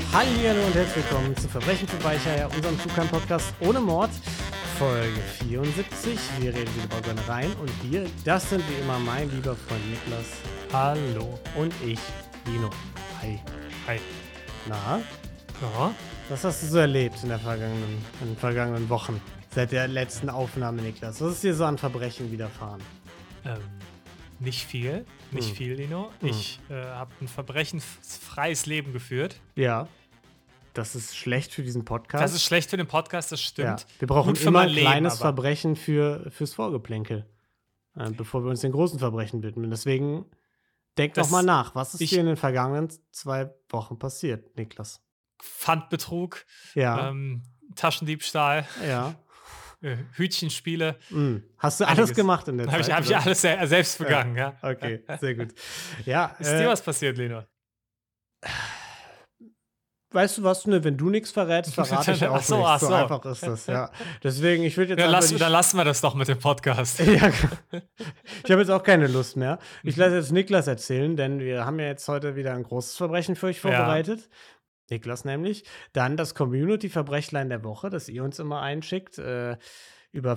Hallihallo und herzlich willkommen zu Verbrechen für Weicheier, unserem True Crime Podcast ohne Mord, Folge 74. Wir reden wieder über Gönnereien und wir, das sind wie immer mein lieber Freund Niklas. Hallo. Und ich, Dino. Hi. Hi. Na, Ja. was hast du so erlebt in den vergangenen Wochen? Seit der letzten Aufnahme, Niklas. Was ist dir so an Verbrechen widerfahren? Nicht viel, Lino. Ich habe ein verbrechenfreies Leben geführt. Ja, das ist schlecht für diesen Podcast. Das ist schlecht für den Podcast, das stimmt. Ja, wir brauchen Gut für immer mein ein Leben, kleines aber- Verbrechen fürs Vorgeplänkel, bevor wir uns den großen Verbrechen widmen. Deswegen denk doch Das- mal nach. Was ist ich- dir in den vergangenen 2 Wochen passiert, Niklas? Pfandbetrug, Ja, Taschendiebstahl, ja. Hütchenspiele. Hast du alles Einiges. gemacht in der Habe Zeit? ich oder? alles selbst begangen, ja. Okay, sehr gut. Ja, Ist dir was passiert, Lino? weißt du was, ne, wenn du nichts verrätst, verrate ich auch Ach so, nichts. ach So so. einfach ist das, ja. Deswegen, ich würde jetzt Dann einfach lassen wir das doch mit dem Podcast. Ja, ich habe jetzt auch keine Lust mehr. Ich lasse jetzt Niklas erzählen, denn wir haben ja jetzt heute wieder ein großes Verbrechen für euch vorbereitet. Niklas nämlich. Dann das Community-Verbrechlein der Woche, das ihr uns immer einschickt, über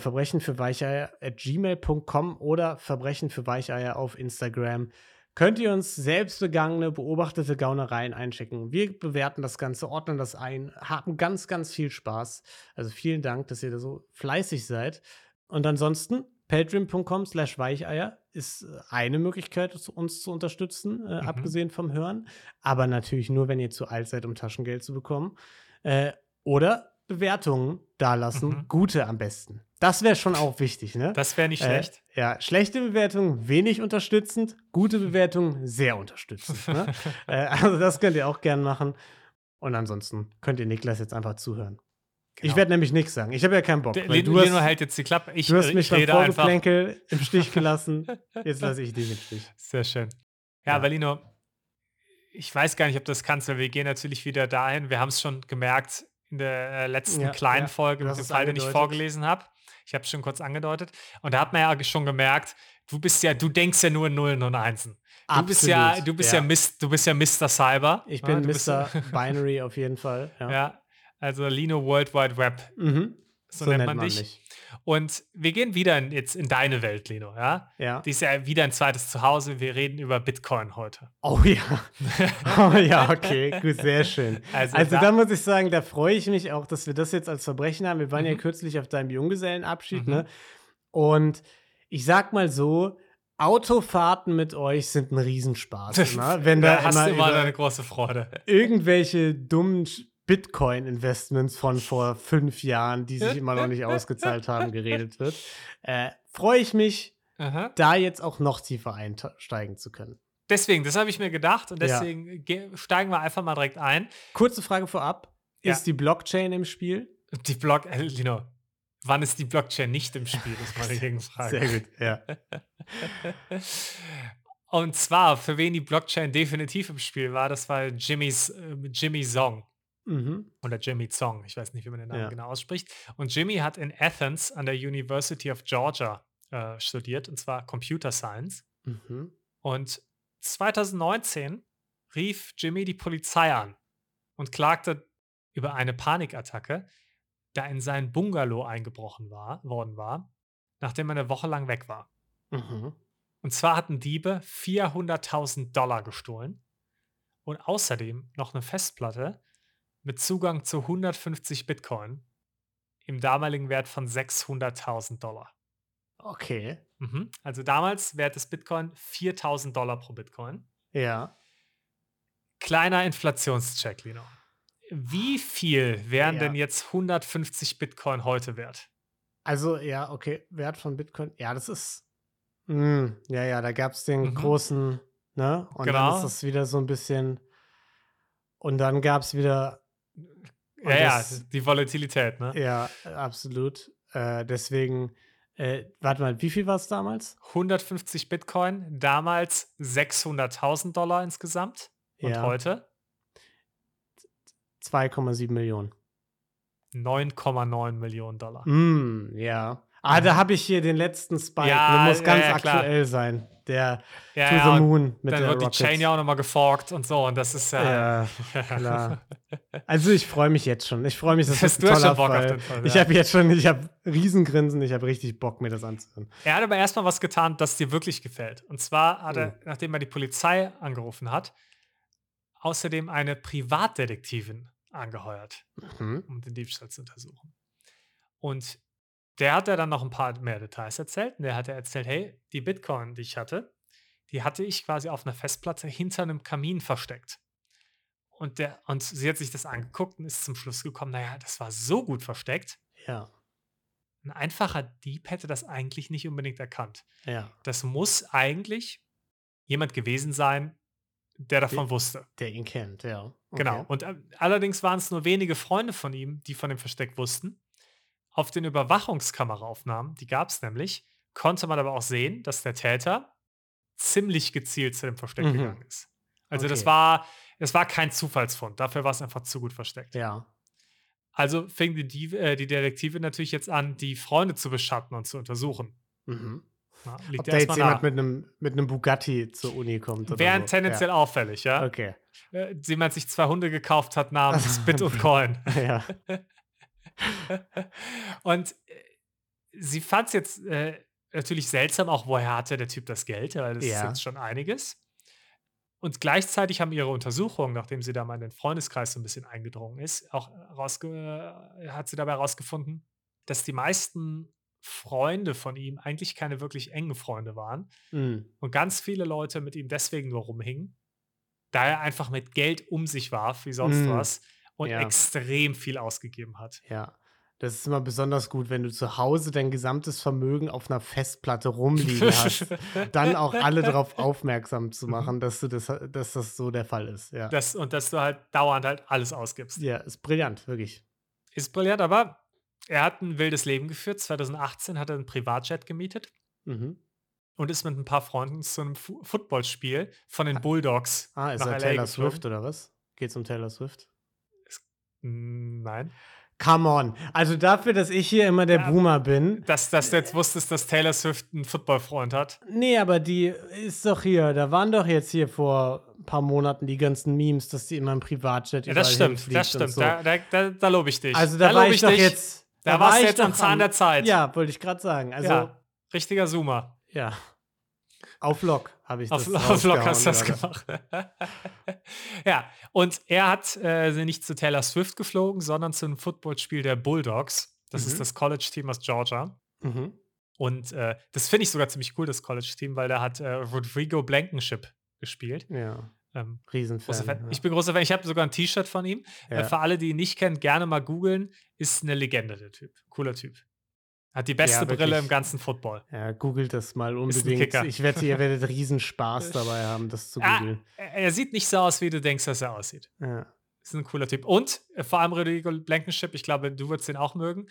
verbrechenfürweicheier@gmail.com oder Verbrechen für Weicheier auf Instagram. Könnt ihr uns selbstbegangene, beobachtete Gaunereien einschicken. Wir bewerten das Ganze, ordnen das ein, haben ganz, ganz viel Spaß. Also vielen Dank, dass ihr da so fleißig seid. Und ansonsten, patreon.com/weicheier ist eine Möglichkeit, uns zu unterstützen, abgesehen vom Hören. Aber natürlich nur, wenn ihr zu alt seid, um Taschengeld zu bekommen. Oder Bewertungen dalassen, gute am besten. Das wäre schon auch wichtig, ne? Das wäre nicht schlecht. Ja, schlechte Bewertungen wenig unterstützend, gute Bewertungen sehr unterstützend. Ne? Also das könnt ihr auch gern machen. Und ansonsten könnt ihr Niklas jetzt einfach zuhören. Genau. Ich werde nämlich nichts sagen. Ich habe ja keinen Bock. Weil Lino hält jetzt die Klappe. du hast mich ich beim rede einfach. Vorgeplänkel im Stich gelassen. Jetzt lasse ich dich im Stich. Sehr schön. Ja, Ja. aber Lino, ich weiß gar nicht, ob du das kannst, weil wir gehen natürlich wieder dahin. Wir haben es schon gemerkt in der letzten Ja, kleinen ja. Folge Du mit hast dem es Fall, den ich angedeutet. vorgelesen habe. Ich habe es schon kurz angedeutet. Und da hat man ja schon gemerkt, du denkst ja nur in Nullen und Einsen. Du bist ja Mr. Cyber. Ich Ja, bin du bist- Mr. Binary auf jeden Fall. Ja. Ja, also Lino World Wide Web. Mhm. So nennt man dich. mich. Und wir gehen wieder jetzt in deine Welt, Lino. Ja? Ja. Die ist ja wieder ein zweites Zuhause. Wir reden über Bitcoin heute. Oh ja. Oh ja, okay. Gut, sehr schön. Also da muss ich sagen, da freue ich mich auch, dass wir das jetzt als Verbrechen haben. Wir waren ja kürzlich auf deinem Junggesellenabschied, ne? Und ich sag mal so, Autofahrten mit euch sind ein Riesenspaß. Immer, wenn da hast du immer über eine große Freude. irgendwelche dummen Bitcoin-Investments von vor 5 Jahren, die sich immer noch nicht ausgezahlt haben, geredet wird. Freue ich mich, Aha. da jetzt auch noch tiefer einsteigen zu können. Deswegen, das habe ich mir gedacht und Ja. deswegen steigen wir einfach mal direkt ein. Kurze Frage vorab. Ja. Ist die Blockchain im Spiel? Lino, wann ist die Blockchain nicht im Spiel, ist meine Gegenfrage. Sehr gut, ja. Und zwar, für wen die Blockchain definitiv im Spiel war, das war Jimmy Song. Mhm. Oder Jimmy Song, ich weiß nicht, wie man den Namen Ja. genau ausspricht. Und Jimmy hat in Athens an der University of Georgia studiert, und zwar Computer Science. Mhm. Und 2019 rief Jimmy die Polizei an und klagte über eine Panikattacke, da in sein Bungalow eingebrochen worden war, nachdem er eine Woche lang weg war. Mhm. Und zwar hatten Diebe $400.000 gestohlen und außerdem noch eine Festplatte mit Zugang zu 150 Bitcoin im damaligen Wert von $600.000. Okay. Also damals Wert des Bitcoin $4.000 pro Bitcoin. Ja. Kleiner Inflationscheck, Lino. Wie viel wären Ja. denn jetzt 150 Bitcoin heute wert? Also, ja, okay. Wert von Bitcoin. Ja, das ist. Ja, da gab es den großen, ne? Und dann Genau. ist das wieder so ein bisschen. Und dann gab es wieder. Ja, die Volatilität, ne? Ja, absolut. Deswegen, warte mal, wie viel war es damals? 150 Bitcoin, damals $600.000 insgesamt. Und Ja. heute 2,7 Millionen. $9,9 Millionen. Ja. Da habe ich hier den letzten Spike. Der Ja, muss ganz ja, klar. aktuell sein. Der Ja, To ja, the und Moon mit dann der wird die Chain Rocket. ja auch noch mal geforkt und so und das ist ja Ja, klar. Also, ich freue mich jetzt schon. Ich freue mich, das wird ein Du hast toller schon Bock auf Fall. den Fall, Ich ja. habe Riesengrinsen, ich habe richtig Bock, mir das anzuhören. Er hat aber erst mal was getan, das dir wirklich gefällt. Und zwar hat Mhm. er, nachdem er die Polizei angerufen hat, außerdem eine Privatdetektivin angeheuert, Mhm. um den Diebstahl zu untersuchen. Und der hat er dann noch ein paar mehr Details erzählt. Und der hat er erzählt: „Hey, die Bitcoin, die hatte ich quasi auf einer Festplatte hinter einem Kamin versteckt.“ Und sie hat sich das angeguckt und ist zum Schluss gekommen: „Na ja, das war so gut versteckt, Ja, ein einfacher Dieb hätte das eigentlich nicht unbedingt erkannt. ja. Das muss eigentlich jemand gewesen sein, der De davon wusste.“ der ihn kennt, ja. Genau. Okay. Und, allerdings waren es nur wenige Freunde von ihm, die von dem Versteck wussten. Auf den Überwachungskameraaufnahmen, die gab es nämlich, konnte man aber auch sehen, dass der Täter ziemlich gezielt zu dem Versteck Mhm. gegangen ist. Also, Okay. es war kein Zufallsfund, dafür war es einfach zu gut versteckt. Ja. Also, fing die Detektive natürlich jetzt an, die Freunde zu beschatten und zu untersuchen. Mhm. Ja, liegt Ob ja da erst jetzt mal jemand nah. mit 'nem Bugatti zur Uni kommt oder Wären so. Ja, tendenziell auffällig, ja? okay. Jemand sich 2 Hunde gekauft hat namens Bit und Coin. Ja. Und, sie fand's jetzt, natürlich seltsam auch, woher hatte der Typ das Geld, weil das ist jetzt Ja. schon einiges. Und gleichzeitig haben ihre Untersuchungen, nachdem sie da mal in den Freundeskreis so ein bisschen eingedrungen ist, auch hat sie dabei herausgefunden, dass die meisten Freunde von ihm eigentlich keine wirklich engen Freunde waren Mhm. und ganz viele Leute mit ihm deswegen nur rumhingen, da er einfach mit Geld um sich warf wie sonst Mhm. was und Ja. extrem viel ausgegeben hat. Ja, das ist immer besonders gut, wenn du zu Hause dein gesamtes Vermögen auf 'ner Festplatte rumliegen hast, dann auch alle darauf aufmerksam zu Mhm. machen, dass das so der Fall ist, ja. Dass du halt dauernd halt alles ausgibst. Ja, ist brillant, wirklich. Ist brillant, aber er hat 'n wildes Leben geführt. 2018 hat er 'n Privatjet gemietet Mhm. und ist mit 'n paar Freunden zu 'nem Footballspiel von den Bulldogs Ist nach er LA Taylor Swift geflogen. oder was? Geht's um Taylor Swift? Es Nein. Come on. Also, dafür, dass ich hier immer der Ja, Boomer bin. dass du jetzt wusstest, dass Taylor Swift 'n Footballfreund hat. Ne, aber die ist doch hier, da waren doch jetzt hier vor 'n paar Monaten die ganzen Memes, dass die immer im Privatjet Ja, überall das hinfliegt und stimmt. so. Da lobe ich dich. Also, Da da war lobe ich ich doch dich. jetzt Da da war warst du ich jetzt am doch Zahn der Zeit. ja, wollte ich grad sagen. Also, Ja, richtiger Zoomer. ja, auf Lock habe ich das Auf Lock hast rausgehauen du das grade. gemacht. Ja, und er hat, nicht zu Taylor Swift geflogen, sondern zu 'nem Footballspiel der Bulldogs. Das ist Mhm, das College-Team aus Georgia. mhm. Und, das finde ich sogar ziemlich cool, das College-Team, weil da hat, Rodrigo Blankenship gespielt. Ja, Ähm, großer Riesenfan, Fan. Ich ja. bin großer Fan. Ich habe sogar 'n T-Shirt von ihm. Ja. Für alle, die ihn nicht kennen, gerne mal googeln. Ist 'ne Legende, der Typ. Cooler Typ. Hat die beste Ja, Brille im wirklich. ganzen Football. Ja, googelt das mal Ist 'n unbedingt. Kicker. Ich wette, ihr werdet Riesenspaß dabei haben, das zu Ah, googeln. er sieht nicht so aus, wie du denkst, dass er aussieht. Ja. Ist 'n cooler Typ. Und, vor allem Rodrigo Blankenship, ich glaube, du würdest den auch mögen,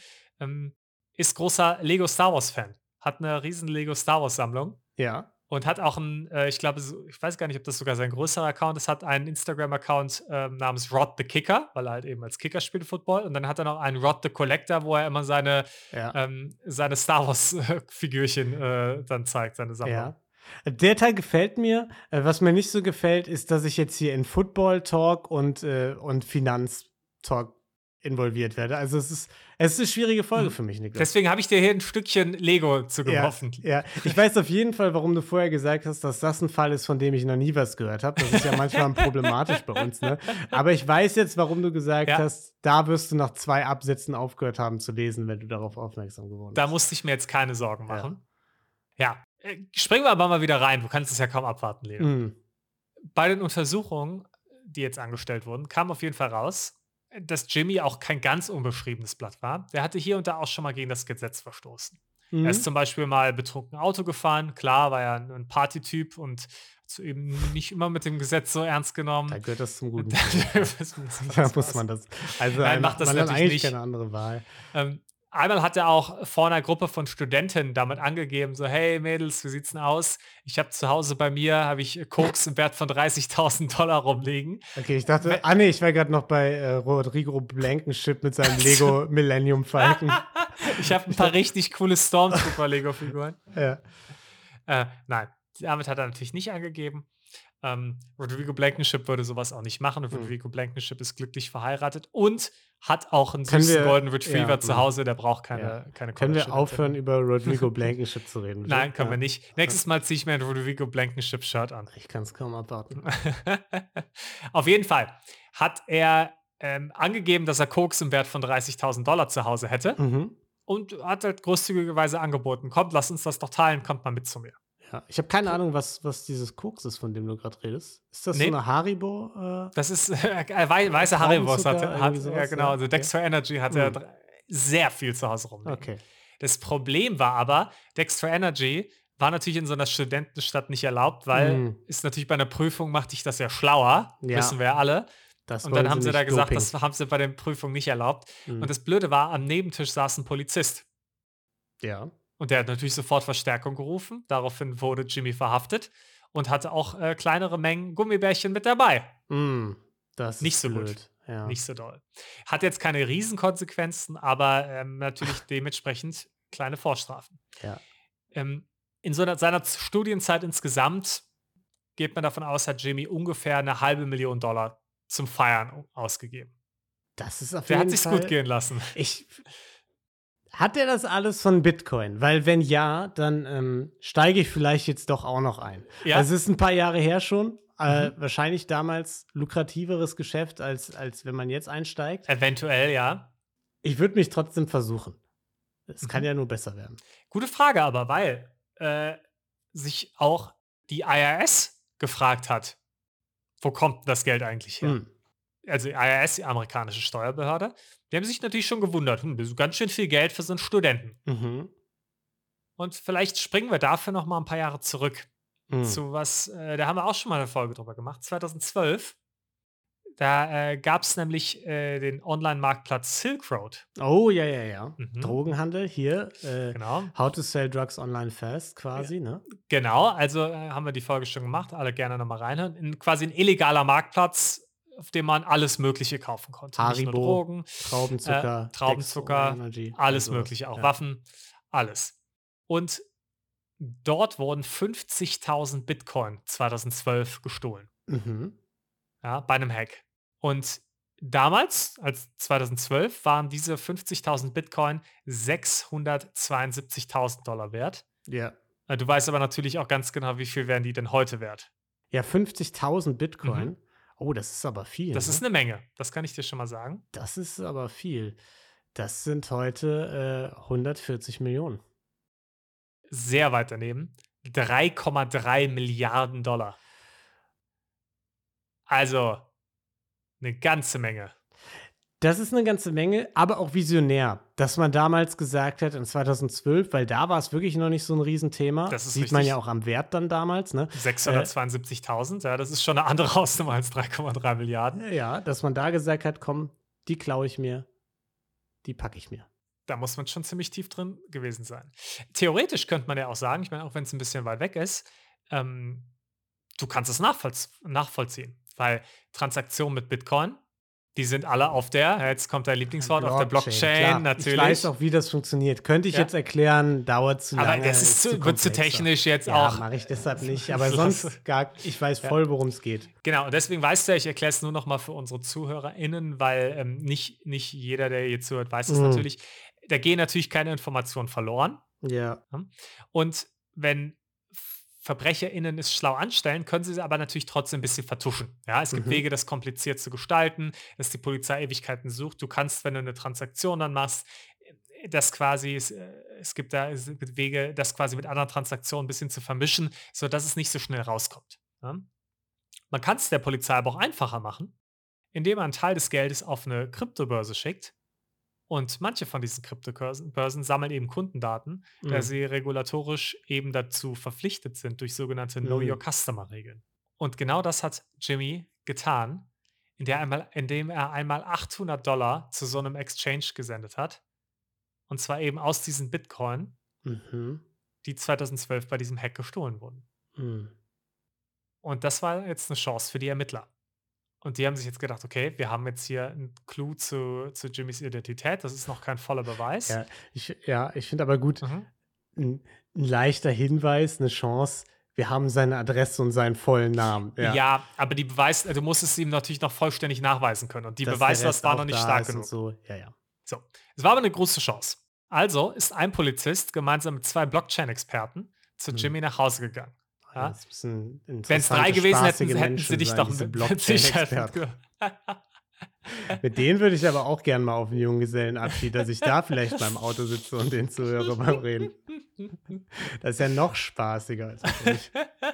ist großer Lego Star Wars Fan. Hat 'ne riesen Lego Star Wars Sammlung Ja, und hat auch 'n, ich glaube, ich weiß gar nicht, ob das sogar sein größerer Account ist, hat einen Instagram-Account, namens Rod the Kicker, weil er halt eben als Kicker spielt Football. Und dann hat er noch einen Rod the Collector, wo er immer ja, seine Star Wars, Figürchen, dann zeigt, seine Sammlung. ja. Der Teil gefällt mir. Was mir nicht so gefällt, ist, dass ich jetzt hier in Football Talk und Finanztalk involviert werde. Also, es ist 'ne schwierige Folge Mhm. für mich, Niklas. Deswegen habe ich dir hier 'n Stückchen Lego Ja, zugeworfen. ja. Ich weiß auf jeden Fall, warum du vorher gesagt hast, dass das 'n Fall ist, von dem ich noch nie was gehört habe. Das ist ja manchmal problematisch bei uns, ne? Aber ich weiß jetzt, warum du gesagt Ja. hast, da wirst du nach 2 Absätzen aufgehört haben zu lesen, wenn du darauf aufmerksam geworden Da bist. musste ich mir jetzt keine Sorgen Ja. machen. Ja, springen wir aber mal wieder rein. Du kannst es ja kaum abwarten, Leo. Mhm. Bei den Untersuchungen, die jetzt angestellt wurden, kam auf jeden Fall raus, dass Jimmy auch kein ganz unbeschriebenes Blatt war. Der hatte hier und da auch schon mal gegen das Gesetz verstoßen. Er ist Mhm. zum Beispiel mal betrunken Auto gefahren. Klar, war ja ein Partytyp und hat eben nicht immer mit dem Gesetz so ernst Da genommen. gehört das zum guten Da Ton, ja. Da muss man das also, Nein, macht das man hat natürlich eigentlich nicht. keine andere Wahl. Ähm, Einmal hat er auch vor einer Gruppe von Studenten damit angegeben, so: „Hey Mädels, wie sieht's 'n aus? Ich habe zu Hause bei mir habe ich Koks im Wert von 30.000 $ rumliegen.“ Okay, ich We dachte ne, ich war grad noch bei, Rodrigo Blankenship mit seinem Lego Millennium Falcon. Ich habe ein paar richtig coole Stormtrooper-Lego-Figuren. Ja. Nein, damit hat er natürlich nicht angegeben. Rodrigo Blankenship würde sowas auch nicht machen. Und Hm. Rodrigo Blankenship ist glücklich verheiratet und hat auch einen Können süßen wir, Golden Retriever ja, zu Hause, der braucht ja. keine Können wir College-Studentin. aufhören, über Rodrigo Blankenship zu reden? Bitte? Nein, können wir Ja. nicht. Nächstes Mal ziehe ich mir ein Rodrigo Blankenship-Shirt an. Ich kann es kaum abwarten. Auf jeden Fall hat er angegeben, dass er Koks im Wert von $30.000 zu Hause hätte Mhm. und hat halt großzügigerweise angeboten: „Kommt, lass uns das doch teilen, kommt mal mit zu mir." Ja. Ich habe keine Ahnung, was dieses Koks ist, von dem du gerade redest. Ist das so Ne, eine Haribo? das ist weiße Haribos Traubenzucker, irgendwie ja sowas? genau, Ja, also okay. Dextro Energy hat er Hm. sehr viel zu Hause rumliegen. Okay. Das Problem war aber, Dextro Energy war natürlich in so einer Studentenstadt nicht erlaubt, weil Hm. ist natürlich bei einer Prüfung macht dich das ja schlauer, wissen Ja, wir ja alle. das Und dann wollen sie haben sie da nicht gesagt, Doping. das haben sie bei der Prüfung nicht erlaubt. Hm. Und das Blöde war, am Nebentisch saß ein Polizist. Ja. Und der hat natürlich sofort Verstärkung gerufen. Daraufhin wurde Jimmy verhaftet und hatte auch kleinere Mengen Gummibärchen mit dabei. Hm. Das Nicht ist so gut. blöd. Ja. Nicht so doll. Hat jetzt keine Riesenkonsequenzen, aber natürlich dementsprechend kleine Vorstrafen. Ja. In seiner Studienzeit insgesamt geht man davon aus, hat Jimmy ungefähr eine $500.000 zum Feiern ausgegeben. Das ist auf Der hat jeden sich's gut Fall. gehen lassen. Hat er das alles von Bitcoin? Weil wenn ja, dann steige ich vielleicht jetzt doch auch noch ein. Ja. Also es ist ein paar Jahre her schon. Mhm. Wahrscheinlich damals lukrativeres Geschäft, als wenn man jetzt einsteigt. Eventuell, ja. Ich würde mich trotzdem versuchen. Es kann Mhm. ja nur besser werden. Gute Frage aber, weil sich auch die IRS gefragt hat, wo kommt das Geld eigentlich her? Hm. Also die IRS, die amerikanische Steuerbehörde, die haben sich natürlich schon gewundert, das ist ganz schön viel Geld für so einen Studenten. Mhm. Und vielleicht springen wir dafür noch mal ein paar Jahre zurück Hm. zu was, da haben wir auch schon mal eine Folge drüber gemacht, 2012. Da gab es nämlich den Online-Marktplatz Silk Road. Oh, ja, ja, ja. Mhm. Drogenhandel hier. Genau. How to sell drugs online fast quasi, ne? Genau, also haben wir die Folge schon gemacht, alle gerne noch mal reinhören. Quasi ein illegaler Marktplatz, auf dem man alles Mögliche kaufen konnte. Nicht nur Haribo, Drogen, Traubenzucker, Traubenzucker, Dextro Energy, alles sowas. Mögliche, auch Ja. Waffen, alles. Und dort wurden 50.000 Bitcoin 2012 gestohlen, Mhm. ja, bei einem Hack. Und damals, als 2012, waren diese 50.000 Bitcoin $672.000 wert. Ja. Du weißt aber natürlich auch ganz genau, wie viel wären die denn heute wert. Ja, 50.000 Bitcoin. Mhm. Oh, das ist aber viel. Das ne? ist eine Menge, das kann ich dir schon mal sagen. Das ist aber viel. Das sind heute 140 Millionen. Sehr weit daneben. 3,3 Milliarden Dollar. Also eine ganze Menge. Das ist eine ganze Menge, aber auch visionär, dass man damals gesagt hat, in 2012, weil da war es wirklich noch nicht so ein Riesenthema. Das ist Sieht man richtig. ja auch am Wert dann damals, ne? 672.000, ja, das ist schon eine andere Hausnummer als 3,3 Milliarden. Ja, dass man da gesagt hat: „Komm, die klaue ich mir, die packe ich mir.“ Da muss man schon ziemlich tief drin gewesen sein. Theoretisch könnte man ja auch sagen, ich meine, auch wenn es ein bisschen weit weg ist, du kannst es nachvollziehen, weil Transaktionen mit Bitcoin, die sind alle auf der, ja, jetzt kommt dein Lieblingswort, auf der Blockchain klar. natürlich. Ich weiß auch, wie das funktioniert. Könnte ich Ja. jetzt erklären, dauert zu Aber lange, das ist wird zu komplexer. technisch jetzt Ja, auch. mache ich deshalb nicht, aber Lass- sonst ich weiß voll, worum es geht. Genau, und deswegen weißt du ja, ich erkläre es nur noch mal für unsere ZuhörerInnen, weil nicht jeder, der hier zuhört, weiß es Mhm. natürlich. Da gehen natürlich keine Informationen verloren. Ja. Und wenn VerbrecherInnen es schlau anstellen, können sie aber natürlich trotzdem ein bisschen vertuschen. Ja, es gibt Mhm. Wege, das kompliziert zu gestalten, dass die Polizei Ewigkeiten sucht. Du kannst, wenn du eine Transaktion dann machst, das quasi, es gibt Wege, das quasi mit anderen Transaktionen ein bisschen zu vermischen, sodass es nicht so schnell rauskommt. Ja? Man kann es der Polizei aber auch einfacher machen, indem man einen Teil des Geldes auf eine Kryptobörse schickt. Und manche von diesen Kryptobörsen sammeln eben Kundendaten, da Mhm. sie regulatorisch eben dazu verpflichtet sind durch sogenannte Know Your Mhm. Customer-Regeln. Und genau das hat Jimmy getan, indem er einmal $800 zu so einem Exchange gesendet hat. Und zwar eben aus diesen Bitcoin, Mhm. die 2012 bei diesem Hack gestohlen wurden. Mhm. Und das war jetzt eine Chance für die Ermittler. Und die haben sich jetzt gedacht, okay, wir haben jetzt hier einen Clou zu Jimmys Identität. Das ist noch kein voller Beweis. Ich finde aber gut, Mhm. 'n 'n leichter Hinweis, eine Chance. Wir haben seine Adresse und seinen vollen Namen, ja. Ja, aber du musst es ihm natürlich noch vollständig nachweisen können. Und die Dass der Beweislast Rest war auch noch nicht da stark ist und genug. so. Ja, ja. So, es war aber eine große Chance. Also ist ein Polizist gemeinsam mit 2 Blockchain-Experten zu Mhm. Jimmy nach Hause gegangen. Ja, Ja? das müssen Wenn es 3 interessante, gewesen, hätten spaßige hätten sie Menschen dich sein, doch diese mit Sicherheit Blockchain-Experten. mitge Mit denen würde ich aber auch gern mal auf 'n Junggesellenabschied, dass ich da vielleicht mal im Auto sitze und denen zuhöre beim Reden. Das ist ja noch spaßiger als mit euch.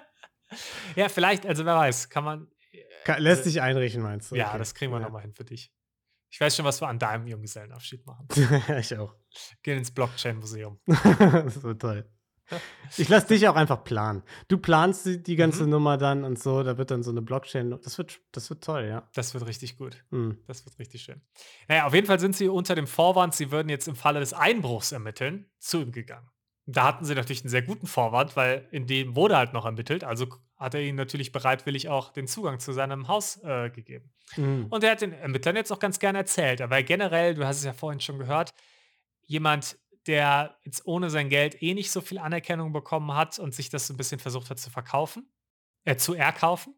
Ja, vielleicht, also wer weiß, kann man Lässt also, sich einrichten, meinst du? ja, Okay. das kriegen wir noch Ja. mal hin für dich. Ich weiß schon, was wir an deinem Junggesellenabschied machen. Ich auch. Gehen ins Blockchain-Museum. Das wird toll. Ich lasse dich auch einfach planen. Du planst die ganze Mhm. Nummer dann und so, da wird dann so 'ne Blockchain, das wird toll, ja. Das wird richtig gut. Mhm. Das wird richtig schön. Na ja, auf jeden Fall sind sie unter dem Vorwand, sie würden jetzt im Falle des Einbruchs ermitteln, zu ihm gegangen. Da hatten sie natürlich einen sehr guten Vorwand, weil in dem wurde halt noch ermittelt, also hat er ihnen natürlich bereitwillig auch den Zugang zu seinem Haus, gegeben. Mhm. Und er hat den Ermittlern jetzt auch ganz gerne erzählt. Er war generell, du hast es ja vorhin schon gehört, jemand, der jetzt ohne sein Geld eh nicht so viel Anerkennung bekommen hat und sich das so ein bisschen versucht hat zu verkaufen zu erkaufen.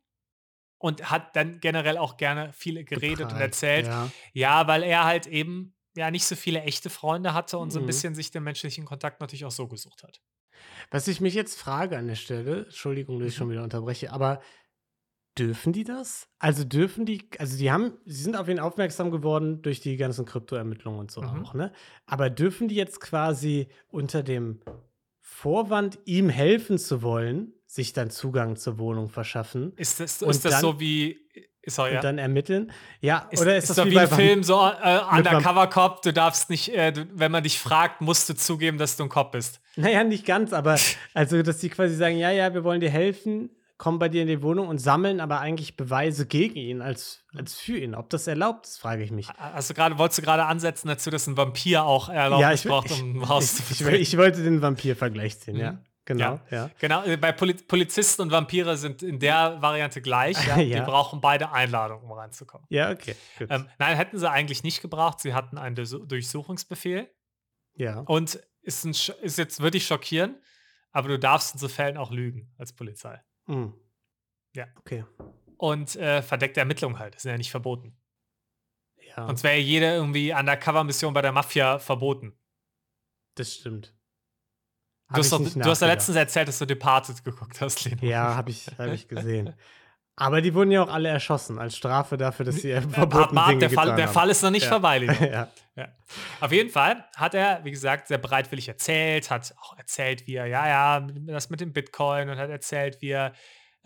Und hat dann generell auch gerne viel geredet und Geprahlt, erzählt. ja. Ja, weil er halt eben, ja, nicht so viele echte Freunde hatte und so 'n Mhm. bisschen sich den menschlichen Kontakt natürlich auch so gesucht hat. Was ich mich jetzt frage an der Stelle, Entschuldigung, dass ich Mhm, schon wieder unterbreche, aber dürfen die das? Also, sie sind auf ihn aufmerksam geworden durch die ganzen Kryptoermittlungen und so mhm. auch, ne? Aber dürfen die jetzt quasi unter dem Vorwand, ihm helfen zu wollen, sich dann Zugang zur Wohnung verschaffen Ist und das dann so wie sorry, ja. ermitteln? Ja, oder ist Ist das doch wie wie 'n bei Film, so, mit Vamp Undercover Cop, du darfst nicht, du wenn man dich fragt, musst du zugeben, dass du 'n Cop bist. na ja, nicht ganz, aber also, dass die quasi sagen: „Ja, ja, wir wollen dir helfen“, kommen bei dir in die Wohnung und sammeln aber eigentlich Beweise gegen ihn als für ihn. Ob das erlaubt ist, frage ich mich. Wolltest du grade ansetzen dazu, dass 'n Vampir auch Ja, Erlaubnis braucht, um 'n Haus zu ich betreten? wollte den Vampir-Vergleich ziehen, ja. Mhm. Genau, Ja, ja. genau. Bei Polizisten und Vampire sind in der Variante gleich, ja. Die Ja. brauchen beide Einladung, um reinzukommen. Ja, okay, gut. Nein, hätten sie eigentlich nicht gebraucht. Sie hatten einen Durchsuchungsbefehl Ja. und ist jetzt wirklich schockierend, aber du darfst in so Fällen auch lügen als Polizei. Mhm. Ja. Okay. Und, verdeckte Ermittlungen halt, ist ja nicht verboten. Ja, Sonst wäre ja jede irgendwie Undercover-Mission bei der Mafia verboten. das stimmt. Habe ich nicht Du hast ja letztens nachgedacht. erzählt, dass du Departed geguckt hast, Leno. Ja, habe ich gesehen. Aber die wurden ja auch alle erschossen als Strafe dafür, dass sie Warte verbotene mal ab, Dinge getan der haben. Fall ist noch nicht Ja. vorbei, Lino. Ja. Ja. Auf jeden Fall hat er, wie gesagt, sehr bereitwillig erzählt, hat auch erzählt, wie er, ja, das mit dem Bitcoin und hat erzählt, wie er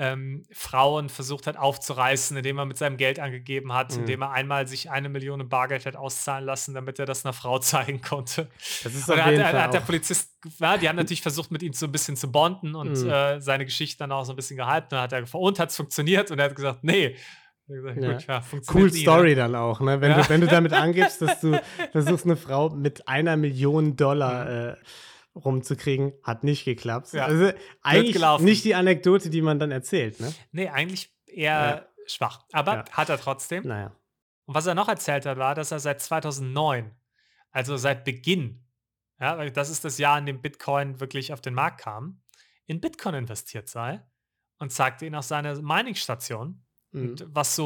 Frauen versucht hat aufzureißen, indem er mit seinem Geld angegeben hat, Mhm. indem er einmal sich 1 Million in Bargeld hat auszahlen lassen, damit er das einer Frau zeigen konnte. Das ist Und auf da jeden Fall hat der auch Polizist, ja, die haben natürlich versucht, mit ihm so ein bisschen zu bonden und mhm. seine Geschichte dann auch so ein bisschen gehypt. Dann hat er und hat es funktioniert und er hat gesagt, nee. Er hat gesagt, Ja. gut, ja, Cool funktioniert nie, ne? Story dann auch, ne? Ja. Wenn du damit angibst, dass du versuchst, eine Frau mit 1 Million Mhm. rumzukriegen, hat nicht geklappt. Ja, Also, blöd eigentlich gelaufen. nicht die Anekdote, die man dann erzählt, ne? Ne, eigentlich Ja, eher schwach, aber ja. hat er trotzdem. Na ja. Und was er noch erzählt hat, war, dass er seit 2009, also seit Beginn, ja, weil das ist das Jahr, in dem Bitcoin wirklich auf den Markt kam, in Bitcoin investiert sei und zeigte ihnen auch seine Mining-Station Mhm. und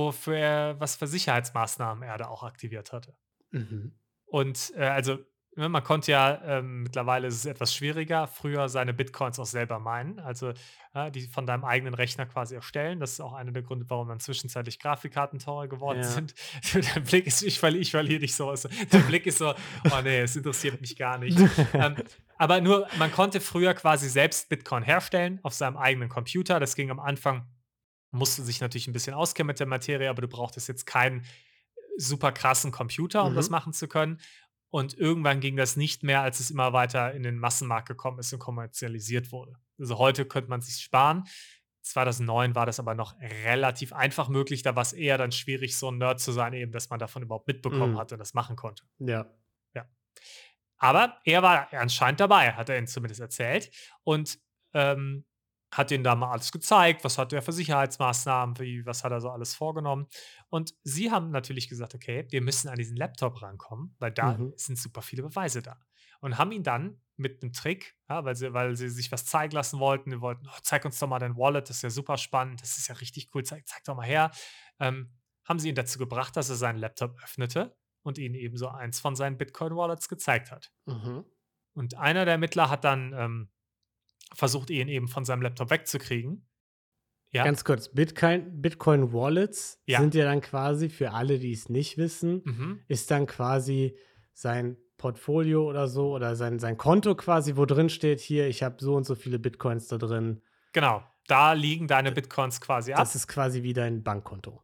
was für Sicherheitsmaßnahmen er da auch aktiviert hatte. Mhm. Und, also, ne, man konnte ja mittlerweile ist es etwas schwieriger, früher seine Bitcoins auch selber minen, also, die von deinem eigenen Rechner quasi erstellen. Das ist auch einer der Gründe, warum dann zwischenzeitlich Grafikkarten teurer geworden Ja. sind. Der Blick ist ich verliere dich so. Der Blick ist so: „Oh ne, es interessiert mich gar nicht.“ Aber nur man konnte früher quasi selbst Bitcoin herstellen auf seinem eigenen Computer. Das ging am Anfang musste sich natürlich ein bisschen auskennen mit der Materie, aber du brauchtest jetzt keinen super krassen Computer, um das Mhm. machen zu können. Und irgendwann ging das nicht mehr, als es immer weiter in den Massenmarkt gekommen ist und kommerzialisiert wurde. Also heute könnte man sich sparen. 2009 war das aber noch relativ einfach möglich. Da war es eher dann schwierig, so ein Nerd zu sein, eben, dass man davon überhaupt mitbekommen Mhm. hat und das machen konnte. Ja. Ja. Aber er war anscheinend dabei, hat er ihnen zumindest erzählt. Und hat denen da mal alles gezeigt, was hat er für Sicherheitsmaßnahmen, was hat er so alles vorgenommen. Und sie haben natürlich gesagt: „Okay, wir müssen an diesen Laptop rankommen, weil da Mhm. sind super viele Beweise da.“ Und haben ihn dann mit einem Trick, ja, weil sie sich was zeigen lassen wollten. Die wollten: „Oh, zeig uns doch mal dein Wallet, das ist ja super spannend, das ist ja richtig cool, zeig doch mal her.“ Haben sie ihn dazu gebracht, dass er seinen Laptop öffnete und ihnen eben so eins von seinen Bitcoin-Wallets gezeigt hat. Mhm. Und einer der Ermittler hat dann, versucht, ihn eben von seinem Laptop wegzukriegen. Ja, Ganz kurz, Bitcoin Wallets ja, sind ja dann quasi für alle, die es nicht wissen, mhm, ist dann quasi sein Portfolio oder so oder sein Konto quasi, wo drin steht: „Hier, ich habe so und so viele Bitcoins da drin.“ genau. Da liegen deine D Bitcoins quasi Das ab. ist quasi wie dein Bankkonto.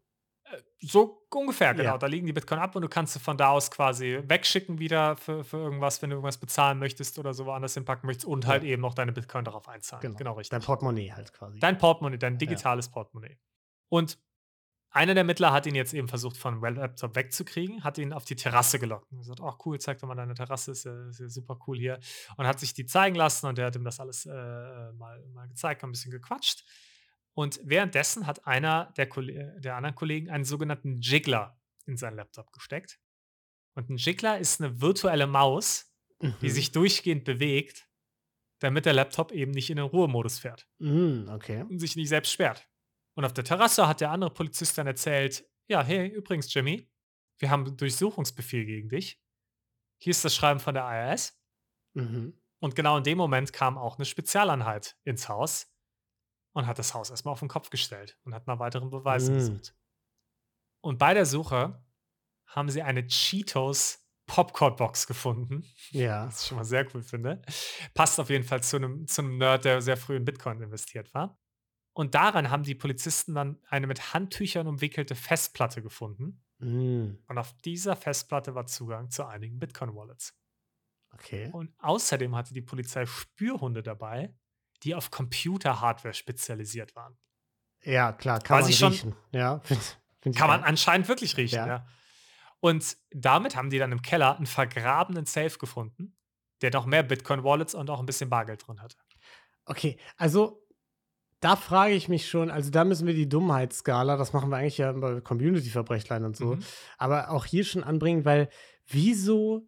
So ungefähr, genau. Ja, Da liegen die Bitcoin ab und du kannst sie von da aus quasi wegschicken wieder für irgendwas, wenn du irgendwas bezahlen möchtest oder so woanders hinpacken möchtest und halt ja, eben noch deine Bitcoin darauf einzahlen. genau. Genau Dein richtig. Portemonnaie halt quasi. Dein Portemonnaie, dein Ja. digitales Portemonnaie. Und einer der Mittler hat ihn jetzt eben versucht, von dem Laptop wegzukriegen, hat ihn auf die Terrasse gelockt und gesagt: „Oh cool, zeig doch mal deine Terrasse, ist ja super cool hier.“ Und hat sich die zeigen lassen und der hat ihm das alles, mal gezeigt, haben 'n bisschen gequatscht. Und währenddessen hat einer der anderen Kollegen einen sogenannten Jiggler in seinen Laptop gesteckt. Und 'n Jiggler ist 'ne virtuelle Maus, die Mhm. sich durchgehend bewegt, damit der Laptop eben nicht in den Ruhemodus fährt Okay. und sich nicht selbst sperrt. Und auf der Terrasse hat der andere Polizist dann erzählt: „Ja, hey, übrigens, Jimmy, wir haben 'n Durchsuchungsbefehl gegen dich. Hier ist das Schreiben von der IRS.“ Mhm. Und genau in dem Moment kam auch 'ne Spezialeinheit ins Haus und hat das Haus erst mal auf 'n Kopf gestellt und hat nach weiteren Beweisen Hm. gesucht. Und bei der Suche haben sie eine Cheetos Popcornbox gefunden, Ja. was ich schon mal sehr cool finde. Passt auf jeden Fall zu 'nem Nerd, der sehr früh in Bitcoin investiert war. Und daran haben die Polizisten dann eine mit Handtüchern umwickelte Festplatte gefunden. Hm. Und auf dieser Festplatte war Zugang zu einigen Bitcoin-Wallets. Okay. Und außerdem hatte die Polizei Spürhunde dabei, die auf Computer-Hardware spezialisiert waren. Ja, klar, kann man Quasi schon riechen. Ja, finde ich kann man geil. anscheinend wirklich riechen, Ja. ja. Und damit haben die dann im Keller einen vergrabenen Safe gefunden, der noch mehr Bitcoin-Wallets und auch ein bisschen Bargeld drin hatte. Okay, also da frage ich mich schon, also da müssen wir die Dummheitsskala, das machen wir eigentlich ja bei Community-Verbrechlein und so, Mhm, aber auch hier schon anbringen, weil wieso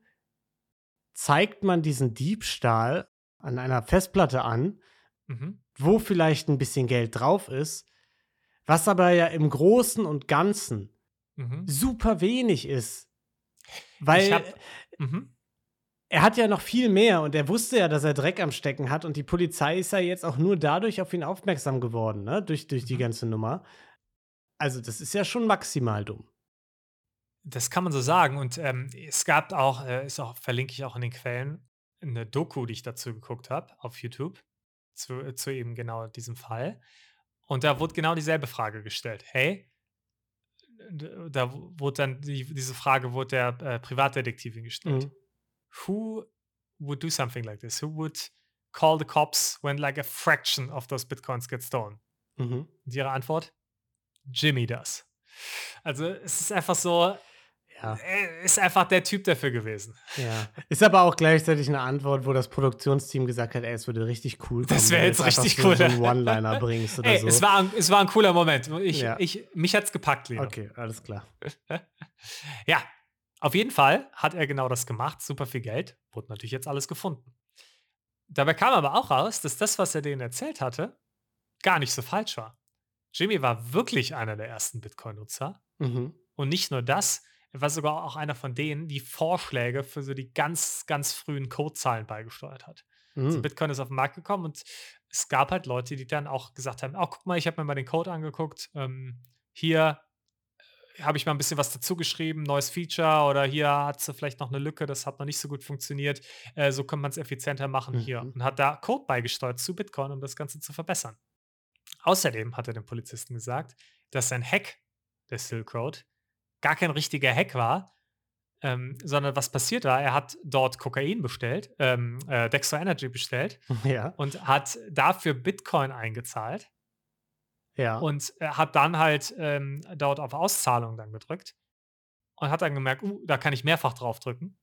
zeigt man diesen Diebstahl an einer Festplatte an, mhm, wo vielleicht ein bisschen Geld drauf ist, was aber ja im Großen und Ganzen mhm. super wenig ist, Ich weil habe mhm, er hat ja noch viel mehr und er wusste ja, dass er Dreck am Stecken hat und die Polizei ist ja jetzt auch nur dadurch auf ihn aufmerksam geworden, ne, durch die mhm. ganze Nummer. Also, das ist ja schon maximal dumm. Das kann man so sagen und, es gab auch verlinke ich auch in den Quellen, eine Doku, die ich dazu geguckt habe auf YouTube zu eben genau diesem Fall. Und da wurde genau dieselbe Frage gestellt. Hey, da wurde dann diese Frage wurde der, Privatdetektivin gestellt. Mhm, Who would do something like this? Who would call the cops when like a fraction of those Bitcoins get stolen? mhm. Und ihre Antwort? Jimmy does. Also, es ist einfach so, Ja, er ist einfach der Typ dafür gewesen. ja. Ist aber auch gleichzeitig 'ne Antwort, wo das Produktionsteam gesagt hat: „Ey, es würde richtig cool kommen, Das wenn wäre du jetzt jetzt einfach richtig so cool. so 'n One-Liner bringst“ oder Ey, es so. war 'n es war 'n cooler Moment. Ja, Mich hat's gepackt, Lino. okay, alles klar. Ja, auf jeden Fall hat er genau das gemacht, super viel Geld, wurde natürlich jetzt alles gefunden. Dabei kam aber auch raus, dass das, was er denen erzählt hatte, gar nicht so falsch war. Jimmy war wirklich einer der ersten Bitcoin-Nutzer Mhm. und nicht nur das, er war sogar auch einer von denen, die Vorschläge für so die ganz, ganz frühen Codezahlen beigesteuert hat. Also, Mhm. Bitcoin ist auf den Markt gekommen und es gab halt Leute, die dann auch gesagt haben: „Oh, guck mal, ich habe mir mal den Code angeguckt. Hier habe ich mal ein bisschen was dazu geschrieben, neues Feature oder hier hat sie vielleicht noch eine Lücke, das hat noch nicht so gut funktioniert. So kann man es effizienter machen hier.“ Mhm. Und hat da Code beigesteuert zu Bitcoin, um das Ganze zu verbessern. Außerdem hat er den Polizisten gesagt, dass sein Hack der Silk Road gar kein richtiger Hack war, sondern was passiert war, er hat dort Kokain bestellt, Dextro Energy bestellt Ja, und hat dafür Bitcoin eingezahlt ja. und er hat dann halt, dort auf Auszahlung dann gedrückt und hat dann gemerkt: da kann ich mehrfach draufdrücken“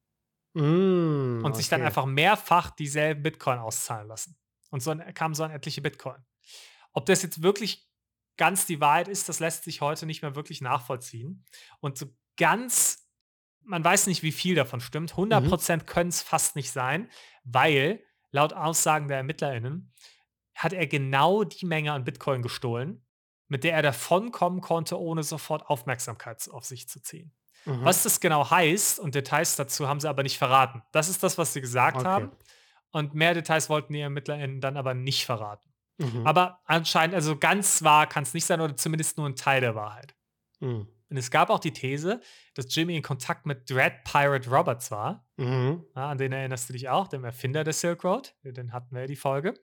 und sich dann Okay. einfach mehrfach dieselben Bitcoin auszahlen lassen. Und so 'n kamen so an etliche Bitcoin. Ob das jetzt wirklich ganz die Wahrheit ist, das lässt sich heute nicht mehr wirklich nachvollziehen. Und so ganz, man weiß nicht, wie viel davon stimmt. Mhm. 100% können es fast nicht sein, weil laut Aussagen der ErmittlerInnen hat er genau die Menge an Bitcoin gestohlen, mit der er davonkommen konnte, ohne sofort Aufmerksamkeit auf sich zu ziehen. Mhm. Was das genau heißt und Details dazu haben sie aber nicht verraten. Das ist das, was sie gesagt Okay. haben. Und mehr Details wollten die ErmittlerInnen dann aber nicht verraten. Mhm. Aber anscheinend, also ganz wahr kann es nicht sein oder zumindest nur ein Teil der Wahrheit. Mhm. Und es gab auch die These, dass Jimmy in Kontakt mit Dread Pirate Roberts war. Mhm. Ja, an den erinnerst du dich auch, dem Erfinder der Silk Road. Den hatten wir ja die Folge.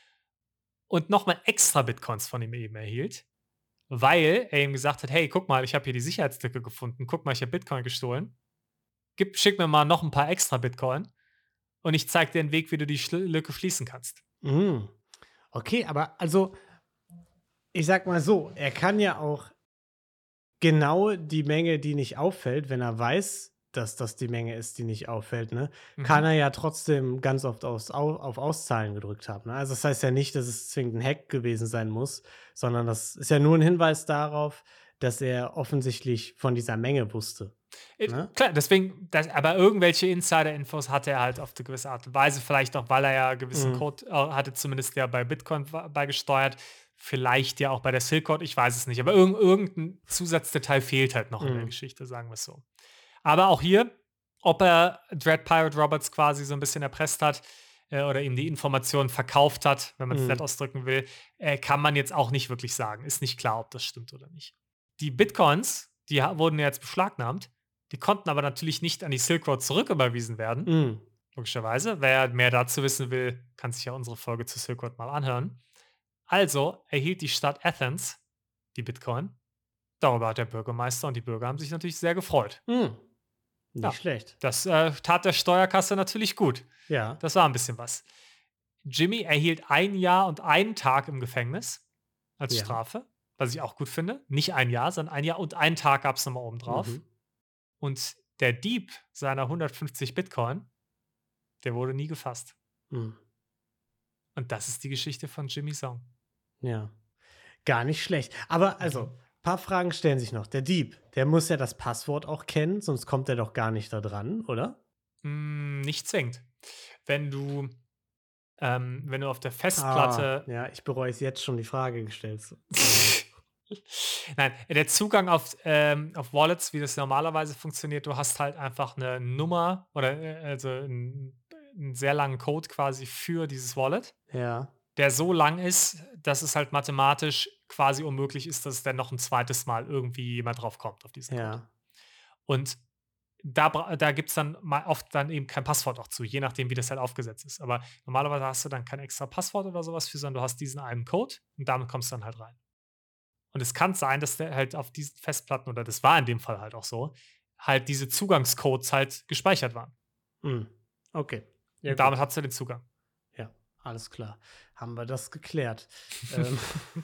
Und nochmal extra Bitcoins von ihm eben erhielt, weil er ihm gesagt hat: Hey, guck mal, ich habe hier die Sicherheitslücke gefunden. Guck mal, ich habe Bitcoin gestohlen. Schick mir mal noch ein paar extra Bitcoin und ich zeige dir einen Weg, wie du die Lücke schließen kannst. Mhm. Okay, aber also, ich sag mal so, er kann ja auch genau die Menge, die nicht auffällt, wenn er weiß, dass das die Menge ist, die nicht auffällt, ne, Mhm. kann er ja trotzdem ganz oft auf Auszahlen gedrückt haben, ne? Also, das heißt ja nicht, dass es zwingend 'n Hack gewesen sein muss, sondern das ist ja nur 'n Hinweis darauf, dass er offensichtlich von dieser Menge wusste, ne? Klar, deswegen, aber irgendwelche Insider-Infos hatte er halt auf eine gewisse Art und Weise, vielleicht auch, weil er ja gewissen Mhm. Code hatte, zumindest ja bei Bitcoin beigesteuert, vielleicht ja auch bei der Silk Road, ich weiß es nicht, aber irgendein Zusatzdetail fehlt halt noch in der Mhm. Geschichte, sagen wir es so. Aber auch hier, ob er Dread Pirate Roberts quasi so ein bisschen erpresst hat, oder ihm die Informationen verkauft hat, wenn man es nett Mhm. ausdrücken will, kann man jetzt auch nicht wirklich sagen. Ist nicht klar, ob das stimmt oder nicht. Die Bitcoins, die wurden ja jetzt beschlagnahmt, die konnten aber natürlich nicht an die Silk Road zurücküberwiesen werden, Mhm. logischerweise. Wer mehr dazu wissen will, kann sich ja unsere Folge zu Silk Road mal anhören. Also erhielt die Stadt Athens die Bitcoin. Darüber hat der Bürgermeister und die Bürger haben sich natürlich sehr gefreut. Mhm. Nicht Ja, schlecht. das, tat der Steuerkasse natürlich gut. Ja, Das war ein bisschen was. Jimmy erhielt 1 Jahr und 1 Tag im Gefängnis als ja. Strafe, was ich auch gut finde. Nicht 1 Jahr, sondern 1 Jahr und 1 Tag gab's noch mal Mhm. obendrauf. Und der Dieb seiner 150 Bitcoin, der wurde nie gefasst. Mhm. Und das ist die Geschichte von Jimmy Song. Ja. Gar nicht schlecht. Aber Mhm. also, paar Fragen stellen sich noch. Der Dieb, der muss ja das Passwort auch kennen, sonst kommt er doch gar nicht da dran, oder? Nicht zwingend. Wenn du wenn du auf der Ah, Festplatte ja, ich bereue es jetzt schon, die Frage gestellt zu haben. Nein, der Zugang auf Wallets, wie das normalerweise funktioniert, du hast halt einfach eine Nummer oder, also 'n sehr langen Code quasi für dieses Wallet, Ja, der so lang ist, dass es halt mathematisch quasi unmöglich ist, dass dann noch ein zweites Mal irgendwie jemand drauf kommt auf diesen Code. ja. Und da gibt's dann mal oft dann eben kein Passwort auch zu, je nachdem, wie das halt aufgesetzt ist. Aber normalerweise hast du dann kein extra Passwort oder sowas für, sondern du hast diesen einen Code und damit kommst du dann halt rein. Und es kann sein, dass der halt auf diesen Festplatten, oder das war in dem Fall halt auch so, halt diese Zugangscodes halt gespeichert waren. Mhm. Okay. Ja Und damit gut. hast du den Zugang. Ja, alles klar. Haben wir das geklärt. Ähm,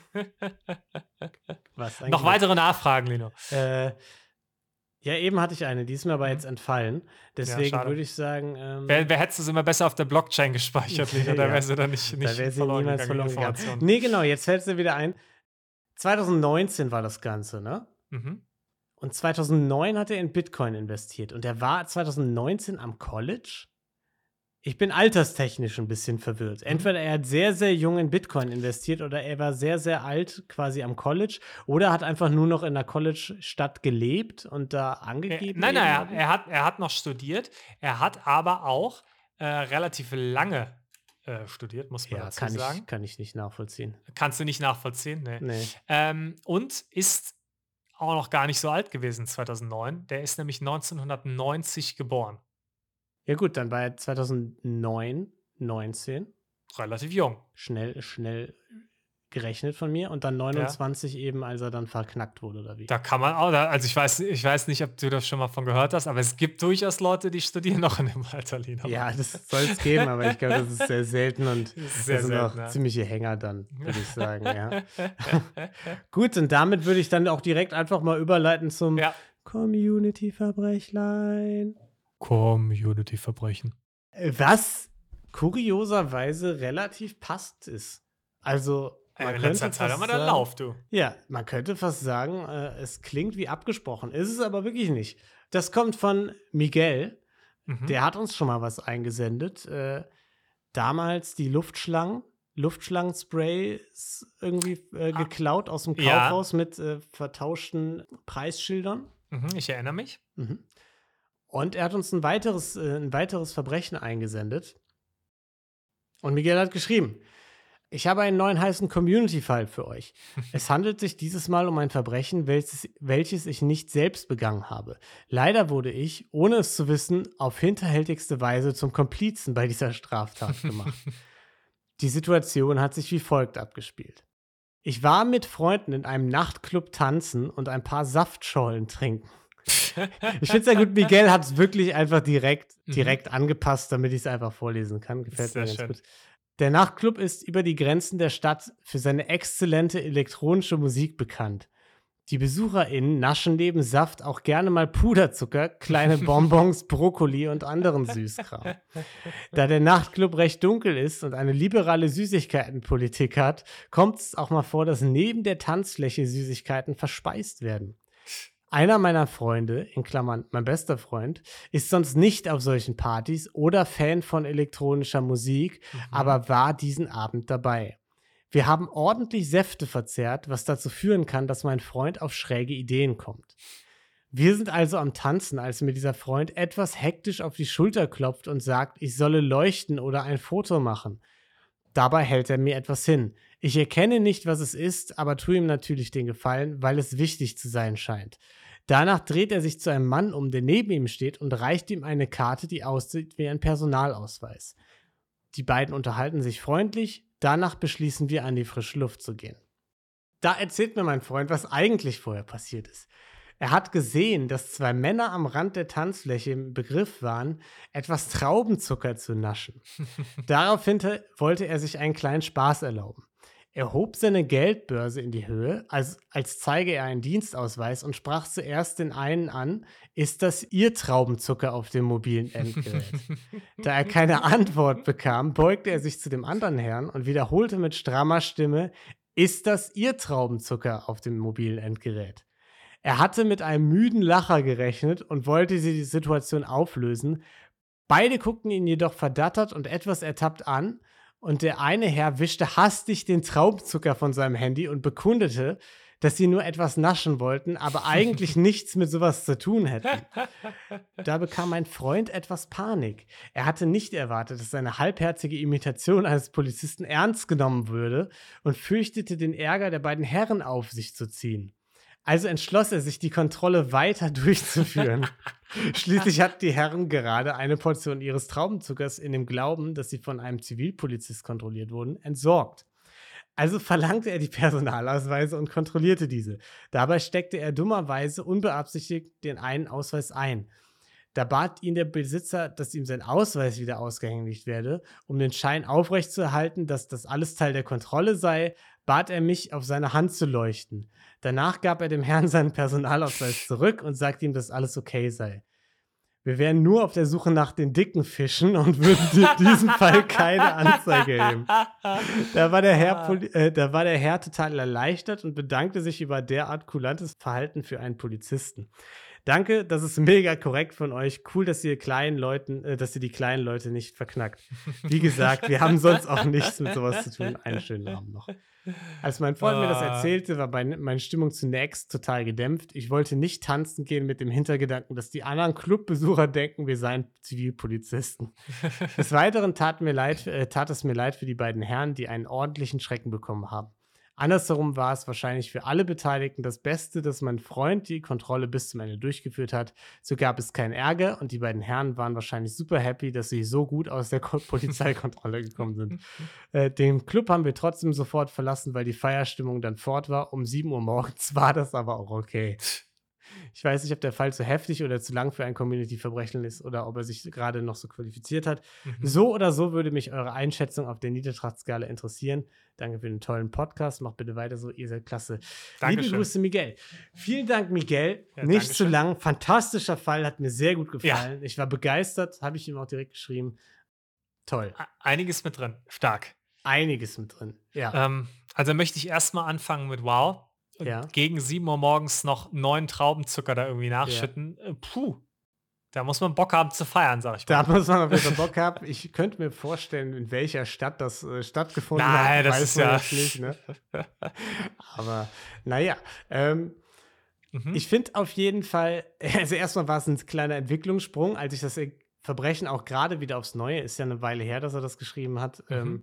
was ein Noch Glück. weitere Nachfragen, Lino? Äh, ja, eben hatte ich eine, die ist mir aber Mhm. jetzt entfallen. Ja, Deswegen schade. würde ich sagen, Wer hätte es immer besser auf der Blockchain gespeichert, Lino? Da wäre ja, sie dann da wäre nicht sie verloren niemals gegangen, die verloren gegangen. Information. Ne, genau, jetzt fällt's mir wieder ein. 2019 war das Ganze, ne? Mhm. Und 2009 hat er in Bitcoin investiert und er war 2019 am College? Ich bin alterstechnisch ein bisschen verwirrt. Mhm. Entweder er hat sehr, sehr jung in Bitcoin investiert oder er war sehr, sehr alt quasi am College oder hat einfach nur noch in 'ner College-Stadt gelebt und da angegeben Nein, nein, eben er Abi? er hat noch studiert. Er hat aber auch, relativ lange, studiert, muss man Ja, dazu sagen. kann ich nicht nachvollziehen. Kannst du nicht nachvollziehen? Ne. Ne. Und ist auch noch gar nicht so alt gewesen 2009. Der ist nämlich 1990 geboren. Ja gut, dann war er 2009 19. Relativ jung, Schnell gerechnet von mir und dann ja. 29 eben, als er dann verknackt wurde oder wie? Da kann man auch also, ich weiß nicht, ob du das schon mal von gehört hast, aber es gibt durchaus Leute, die studieren noch in dem Alter, Lina. Ja, das soll es geben, aber ich glaube, das ist sehr selten und Das ist das sehr sind selten, auch ja. ziemliche Hänger dann, würde ich sagen, ja. Gut, und damit würde ich dann auch direkt einfach mal überleiten zum Ja. Community-Verbrechlein. Community-Verbrechen. Was kurioserweise relativ passt ist. Also, Man In könnte letzter Zeit haben fast wir da sagen Lauf, du. ja, man könnte fast sagen, es klingt wie abgesprochen, ist es aber wirklich nicht. Das kommt von Miguel, Mhm. der hat uns schon mal was eingesendet. Damals die Luftschlangenspray irgendwie, Ah, geklaut aus dem ja, Kaufhaus mit, vertauschten Preisschildern. ich erinnere mich. Mhm. Und er hat uns ein weiteres Verbrechen eingesendet. Und Miguel hat geschrieben: „Ich habe einen neuen heißen Community-Fall für euch. Es handelt sich dieses Mal um ein Verbrechen, welches ich nicht selbst begangen habe. Leider wurde ich, ohne es zu wissen, auf hinterhältigste Weise zum Komplizen bei dieser Straftat gemacht. Die Situation hat sich wie folgt abgespielt: Ich war mit Freunden in einem Nachtclub tanzen und ein paar Saftschollen trinken. Ich finde es sehr gut, Miguel hat es wirklich einfach direkt Mhm. direkt angepasst, damit ich es einfach vorlesen kann. Gefällt mir Sehr ganz schön. gut. Der Nachtclub ist über die Grenzen der Stadt für seine exzellente elektronische Musik bekannt. Die BesucherInnen naschen neben Saft auch gerne mal Puderzucker, kleine Bonbons, Brokkoli und anderen Süßkram. Da der Nachtclub recht dunkel ist und eine liberale Süßigkeitenpolitik hat, kommt es auch mal vor, dass neben der Tanzfläche Süßigkeiten verspeist werden. Einer meiner Freunde, in Klammern mein bester Freund, ist sonst nicht auf solchen Partys oder Fan von elektronischer Musik, Mhm. aber war diesen Abend dabei. Wir haben ordentlich Säfte verzehrt, was dazu führen kann, dass mein Freund auf schräge Ideen kommt. Wir sind also am Tanzen, als mir dieser Freund etwas hektisch auf die Schulter klopft und sagt, ich solle leuchten oder ein Foto machen. Dabei hält er mir etwas hin. Ich erkenne nicht, was es ist, aber tue ihm natürlich den Gefallen, weil es wichtig zu sein scheint. Danach dreht er sich zu einem Mann um, der neben ihm steht, und reicht ihm eine Karte, die aussieht wie ein Personalausweis. Die beiden unterhalten sich freundlich, danach beschließen wir, an die frische Luft zu gehen. Da erzählt mir mein Freund, was eigentlich vorher passiert ist. Er hat gesehen, dass zwei Männer am Rand der Tanzfläche im Begriff waren, etwas Traubenzucker zu naschen. Daraufhin wollte er sich einen kleinen Spaß erlauben. Er hob seine Geldbörse in die Höhe, als zeige er einen Dienstausweis, und sprach zuerst den einen an: Ist das Ihr Traubenzucker auf dem mobilen Endgerät? Da er keine Antwort bekam, beugte er sich zu dem anderen Herrn und wiederholte mit strammer Stimme: Ist das Ihr Traubenzucker auf dem mobilen Endgerät? Er hatte mit einem müden Lacher gerechnet und wollte die Situation auflösen. Beide guckten ihn jedoch verdattert und etwas ertappt an, und der eine Herr wischte hastig den Traubenzucker von seinem Handy und bekundete, dass sie nur etwas naschen wollten, aber eigentlich nichts mit sowas zu tun hätten. Da bekam mein Freund etwas Panik. Er hatte nicht erwartet, dass seine halbherzige Imitation eines Polizisten ernst genommen würde, und fürchtete, den Ärger der beiden Herren auf sich zu ziehen. Also entschloss er sich, die Kontrolle weiter durchzuführen. Schließlich hatten die Herren gerade eine Portion ihres Traubenzuckers in dem Glauben, dass sie von einem Zivilpolizist kontrolliert wurden, entsorgt. Also verlangte er die Personalausweise und kontrollierte diese. Dabei steckte er dummerweise unbeabsichtigt den einen Ausweis ein. Da bat ihn der Besitzer, dass ihm sein Ausweis wieder ausgehändigt werde. Um den Schein aufrechtzuerhalten, dass das alles Teil der Kontrolle sei, bat er mich, auf seine Hand zu leuchten. Danach gab er dem Herrn seinen Personalausweis zurück und sagte ihm, dass alles okay sei. Wir wären nur auf der Suche nach den dicken Fischen und würden in diesem Fall keine Anzeige erheben. Ah. Da war der Herr total erleichtert und bedankte sich über derart kulantes Verhalten für einen Polizisten. Danke, das ist mega korrekt von euch. Cool, dass ihr die kleinen Leute nicht verknackt. Wie gesagt, wir haben sonst auch nichts mit sowas zu tun. Einen schönen Abend noch. Als mein Freund mir das Ah. erzählte, war meine Stimmung zunächst total gedämpft. Ich wollte nicht tanzen gehen mit dem Hintergedanken, dass die anderen Clubbesucher denken, wir seien Zivilpolizisten. Des Weiteren tat es mir leid für die beiden Herren, die einen ordentlichen Schrecken bekommen haben. Andersherum war es wahrscheinlich für alle Beteiligten das Beste, dass mein Freund die Kontrolle bis zum Ende durchgeführt hat. So gab es keinen Ärger, und die beiden Herren waren wahrscheinlich super happy, dass sie so gut aus der Polizeikontrolle gekommen sind. Den Club haben wir trotzdem sofort verlassen, weil die Feierstimmung dann fort war. Um 7 Uhr morgens war das aber auch okay. Ich weiß nicht, ob der Fall zu heftig oder zu lang für ein Community-Verbrechen ist oder ob er sich gerade noch so qualifiziert hat. Mhm. So oder so würde mich eure Einschätzung auf der Niedertrachtskala interessieren. Danke für den tollen Podcast. Macht bitte weiter so, ihr seid klasse. Liebe Dankeschön. Grüße, Miguel. Vielen Dank, Miguel. Ja, Nicht zu Dankeschön. lang. Fantastischer Fall, hat mir sehr gut Ja, gefallen. Ich war begeistert, habe ich ihm auch direkt geschrieben. Toll. einiges mit drin. Stark. Einiges mit drin. Ja. Ähm, Also möchte ich erst mal anfangen mit wow und Ja, gegen 7 Uhr morgens noch 9 Traubenzucker da irgendwie ja. nachschütten. Da muss man Bock haben zu feiern, sag ich Da mal. muss man auf jeden Fall Bock haben. Ich könnte mir vorstellen, in welcher Stadt das, stattgefunden hat, Nein, das weiß ist man ja jetzt nicht, ne? Aber na ja, mhm, ich finde auf jeden Fall also, erstmal war es ein kleiner Entwicklungssprung, als ich das, Verbrechen auch gerade wieder aufs Neue ist ja eine Weile her, dass er das geschrieben hat, mhm,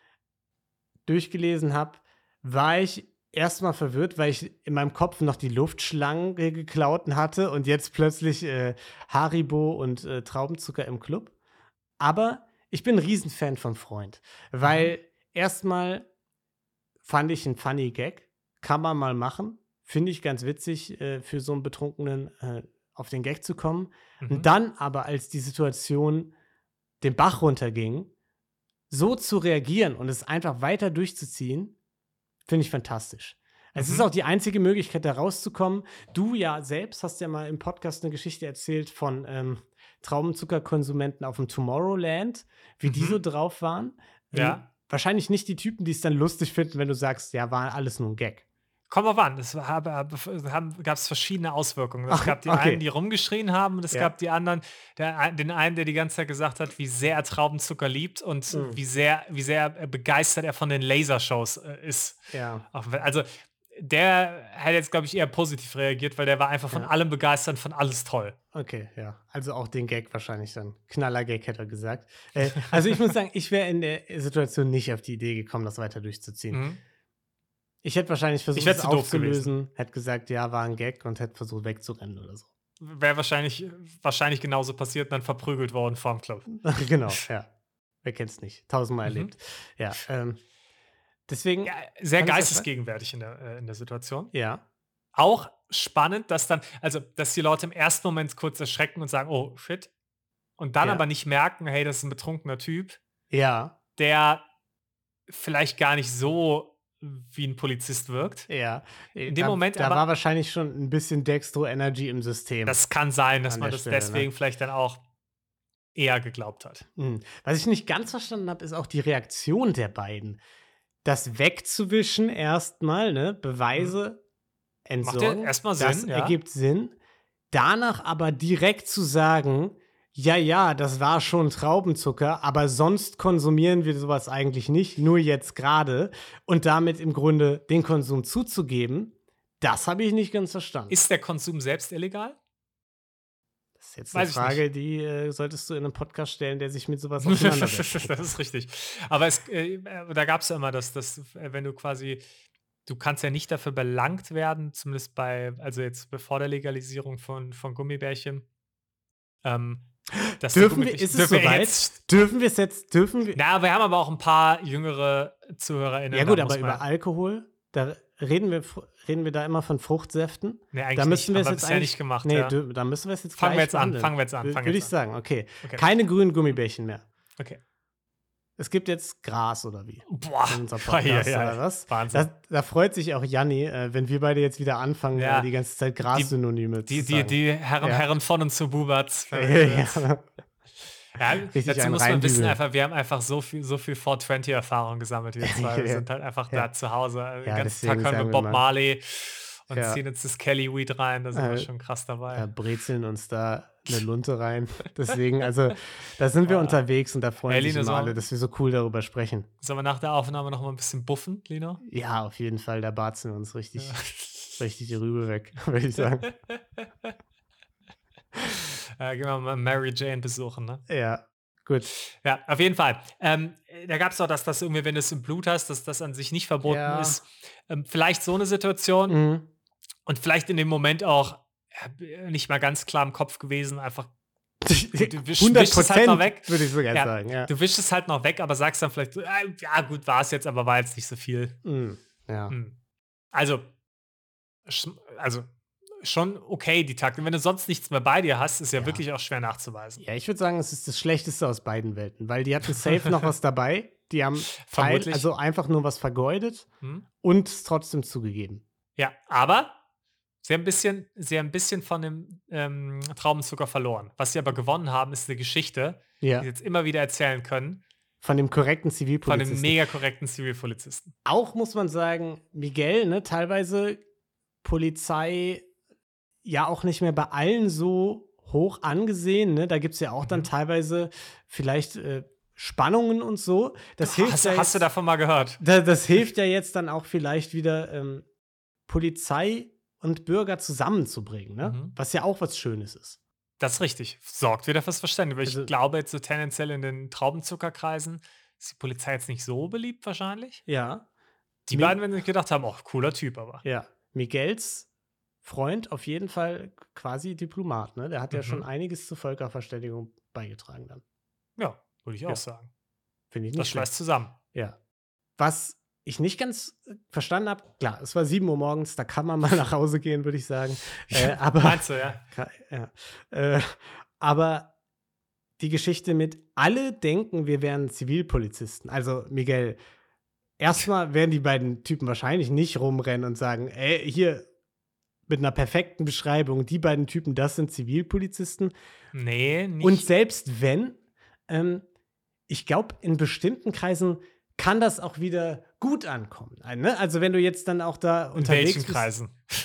durchgelesen habe, war ich erstmal verwirrt, weil ich in meinem Kopf noch die Luftschlangen geklaut hatte und jetzt plötzlich, Haribo und, Traubenzucker im Club. Aber ich bin 'n Riesenfan von Freund, mhm, weil erstmal fand ich 'n funny Gag, kann man mal machen, finde ich ganz witzig, für so 'n Betrunkenen, auf den Gag zu kommen. Und mhm, dann aber, als die Situation den Bach runterging, so zu reagieren und es einfach weiter durchzuziehen, finde ich fantastisch. Es ist mhm, auch die einzige Möglichkeit, da rauszukommen. Du ja selbst hast ja mal im Podcast 'ne Geschichte erzählt von, Traubenzuckerkonsumenten auf'm Tomorrowland, wie die mhm, so drauf waren. ja. Wahrscheinlich nicht die Typen, die's dann lustig finden, wenn du sagst: „Ja, war alles nur 'n Gag.“ Kommt drauf an. Es gab's verschiedene Auswirkungen. Es Ach, gab die einen, okay. die rumgeschrien haben, und es Ja. gab die anderen, den einen, der die ganze Zeit gesagt hat, wie sehr er Traubenzucker liebt und Mhm. wie sehr begeistert er von den Lasershows, ist. Ja, Also, der hat jetzt, glaube ich, eher positiv reagiert, weil der war einfach von ja. allem begeistert, von alles toll. Okay, ja. Also auch den Gag wahrscheinlich dann. Knaller-Gag, hätte er gesagt. Also ich muss sagen, ich wäre in der Situation nicht auf die Idee gekommen, das weiter durchzuziehen. Mhm. Ich hätte wahrscheinlich Ich versucht, wäre es zu doof gewesen. aufzulösen, hätte gesagt: „Ja, war 'n Gag“ und hätte versucht wegzurennen oder so. Wäre wahrscheinlich genauso passiert und dann verprügelt worden vorm Club. Genau, ja. Wer kennt's nicht? Tausendmal Mhm. erlebt. Ja, deswegen Ja, sehr fand ich's sehr stark. geistesgegenwärtig in der Situation. Ja, Auch spannend, dass die Leute im ersten Moment kurz erschrecken und sagen: „Oh, shit“, und dann ja, aber nicht merken: „Hey, das ist 'n betrunkener Typ, ja, der vielleicht gar nicht so wie 'n Polizist wirkt.“ ja. In dem Da Moment da war aber wahrscheinlich schon 'n bisschen Dextro-Energy im System das kann sein, dass an man der das Stelle, ne? deswegen vielleicht dann auch eher geglaubt hat. Was ich nicht ganz verstanden habe, ist auch die Reaktion der beiden. Das wegzuwischen erstmal, ne, Mhm. Beweise Macht ja entsorgen, erst mal das Sinn, ja. ergibt Sinn. Danach aber direkt zu sagen: „Ja, ja, das war schon Traubenzucker, aber sonst konsumieren wir sowas eigentlich nicht, nur jetzt gerade“ und damit im Grunde den Konsum zuzugeben, das habe ich nicht ganz verstanden. Ist der Konsum selbst illegal? Das ist jetzt eine Weiß ich nicht. Frage, die, solltest du in 'nem Podcast stellen, der sich mit sowas Das auseinandersetzt. ist richtig. Aber da gab's ja immer wenn du quasi du kannst ja nicht dafür belangt werden, zumindest also jetzt bevor der Legalisierung von Gummibärchen, ähm, dass die Dürfen wir Gummibärchen ist es dürfen wir soweit? jetzt Dürfen wir es jetzt dürfen wir wir haben aber auch ein paar jüngere Ja ZuhörerInnen, da gut, aber muss über man Alkohol, da reden wir da immer von Fruchtsäften? ne, Da eigentlich müssten nicht, wir es haben wir jetzt bisher nicht eigentlich gemacht, ne, ja. dü da müssen wir es jetzt Fangen wir gleich jetzt an, behandeln, fangen wir jetzt an, fangen wir würde jetzt ich an. sagen. Okay, Okay. keine grünen Gummibärchen mehr. Okay. Es gibt jetzt Gras oder wie Boah, in unserem ei, Podcast ei, ei. oder was? Wahnsinn. Da freut sich auch Janni, wenn wir beide jetzt wieder anfangen, Ja, die ganze Zeit die Gras-Synonyme zu sagen. die Herren Ja. Herren von und zu Buberts. Ja, Ja, richtig dazu einen muss man wissen reindübeln. einfach, wir haben einfach so viel 420-Erfahrung gesammelt, wir 2. Wir Ja, sind halt einfach da ja. zu Hause. Den Ja, ganzen Tag deswegen hören wir sagen wir Bob mal, Marley und ja. ziehen uns das Kelly-Weed rein, da sind wir Äh, schon krass dabei. brezeln uns da eine Lunte rein. Deswegen, also, da sind wir Boah. unterwegs und da freuen Ey, sich Lino, immer alle, dass wir so cool darüber sprechen. sollen wir nach der Aufnahme noch mal 'n bisschen buffen, Lino? Ja, auf jeden Fall, da barzeln wir uns Ja. richtig die Rübe weg, würde ich sagen. Gehen wir mal Mary Jane besuchen, ne? Ja, gut. Ja, auf jeden Fall. Da gab es auch, dass das irgendwie, wenn du es im Blut hast, dass das an sich nicht verboten Ja, ist. Vielleicht so eine Situation mhm. und vielleicht in dem Moment auch nicht mal ganz klar im Kopf gewesen, einfach du wischst es halt noch 100% weg. würde ich sogar Ja, sagen, ja. du wischst es halt noch weg, aber sagst dann vielleicht so: Ja gut, war es jetzt, aber war jetzt nicht so viel.“ Mhm, ja. Hm. Also, also, schon okay, die Taktik. Wenn du sonst nichts mehr bei dir hast, ist ja Ja. wirklich auch schwer nachzuweisen. Ja, ich würde sagen, es ist das Schlechteste aus beiden Welten, weil die hatten safe noch was dabei. Die haben Vermutlich. also einfach nur was vergeudet Hm? und es trotzdem zugegeben. Ja, aber sie haben 'n bisschen von dem, Traubenzucker verloren. Was sie aber gewonnen haben, ist 'ne Geschichte, die sie Ja. jetzt immer wieder erzählen können, Von dem korrekten Von Zivilpolizisten. dem mega korrekten Zivilpolizisten. Auch muss man sagen, Miguel, ne, teilweise Polizei ja auch nicht mehr bei allen so hoch angesehen, ne? Da gibt es ja auch dann teilweise vielleicht Spannungen und so. Das hilft Hast, ja hast du jetzt, davon mal gehört? das hilft ja jetzt dann auch vielleicht wieder Polizei und Bürger zusammenzubringen, ne? Mhm. Was ja auch was Schönes ist. Das ist richtig. Sorgt wieder fürs Verständnis. Aber Also- ich glaube, jetzt so tendenziell in den Traubenzuckerkreisen ist die Polizei jetzt nicht so beliebt wahrscheinlich. Ja. Die Mi- beiden werden sich gedacht haben, oh, cooler Typ aber. Ja, Miguels Freund auf jeden Fall quasi Diplomat, ne? Der hat ja schon Mhm. einiges zur Völkerverständigung beigetragen dann. Ja, würde ich Ja. auch sagen. Finde ich Das nicht schlecht. schweißt zusammen. Ja. Was ich nicht ganz verstanden habe, klar, es war 7 Uhr morgens, da kann man mal nach Hause gehen, würde ich sagen. Aber, Meinst du, ja? ja. Aber die Geschichte mit, alle denken, wir wären Zivilpolizisten. Also, Miguel, erstmal werden die beiden Typen wahrscheinlich nicht rumrennen und sagen, ey, hier mit einer perfekten Beschreibung, die beiden Typen, das sind Zivilpolizisten. Nee, nicht. Und selbst wenn, ich glaube, in bestimmten Kreisen kann das auch wieder gut ankommen. Ne? Also wenn du jetzt dann auch da in unterwegs welchen bist. Kreisen?